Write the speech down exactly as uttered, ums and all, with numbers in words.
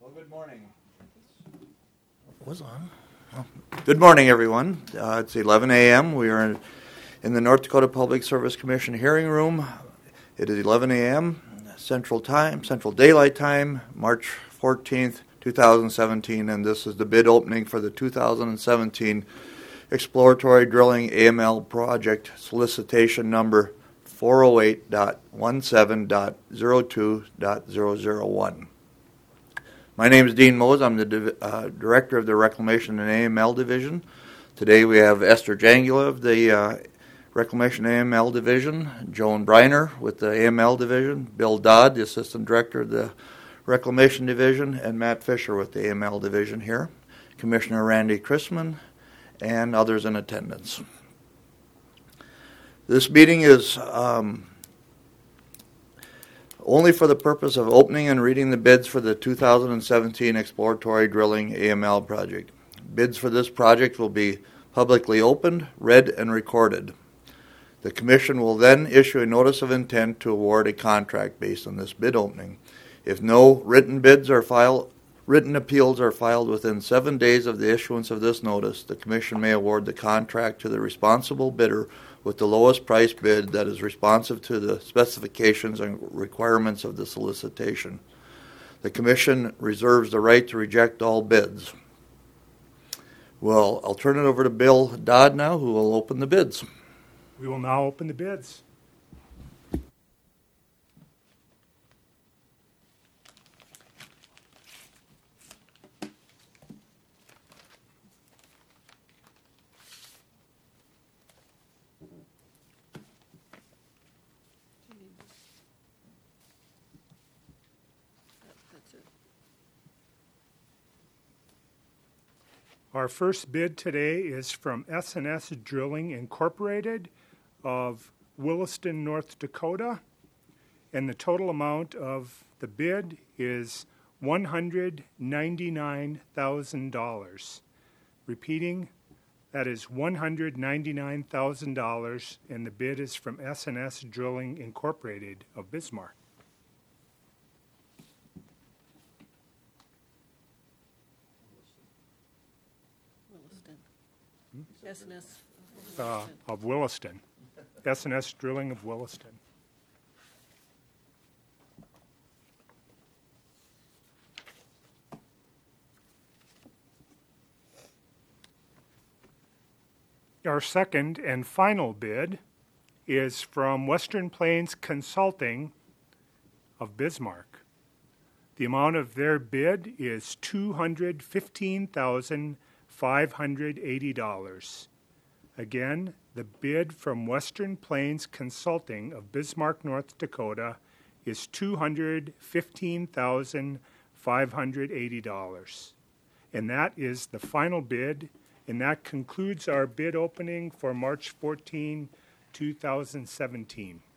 Well, good morning. Was on. Oh. Good morning, everyone. Uh, it's eleven a.m. We are in, in the North Dakota Public Service Commission hearing room. It is eleven a.m. Central Time, Central Daylight Time, March fourteenth, twenty seventeen, and this is the bid opening for the two thousand seventeen Exploratory Drilling A M L Project solicitation number four oh eight dot seventeen dot oh two dot zero zero one. My name is Dean Mose. I'm the div- uh, Director of the Reclamation and A M L Division. Today we have Esther Jangula of the uh, Reclamation A M L Division, Joan Briner with the A M L Division, Bill Dodd, the Assistant Director of the Reclamation Division, and Matt Fisher with the A M L Division here, Commissioner Randy Chrisman, and others in attendance. This meeting is um, only for the purpose of opening and reading the bids for the two thousand seventeen Exploratory Drilling A M L project. Bids for this project will be publicly opened, read, and recorded. The Commission will then issue a notice of intent to award a contract based on this bid opening. If no written bids are filed, written appeals are filed within seven days of the issuance of this notice, the Commission may award the contract to the responsible bidder with the lowest price bid that is responsive to the specifications and requirements of the solicitation. The Commission reserves the right to reject all bids. Well, I'll turn it over to Bill Dodd now, who will open the bids. We will now open the bids. Our first bid today is from S and S Drilling Incorporated of Williston, North Dakota, and the total amount of the bid is one hundred ninety-nine thousand dollars. Repeating, that is one hundred ninety-nine thousand dollars, and the bid is from S and S Drilling Incorporated of Bismarck. S and S Uh, of Williston. S and S Drilling of Williston. Our second and final bid is from Western Plains Consulting of Bismarck. The amount of their bid is two hundred fifteen thousand five hundred eighty dollars. Again, the bid from Western Plains Consulting of Bismarck, North Dakota is two hundred fifteen thousand five hundred eighty dollars. And that is the final bid, and that concludes our bid opening for March fourteenth, two thousand seventeen.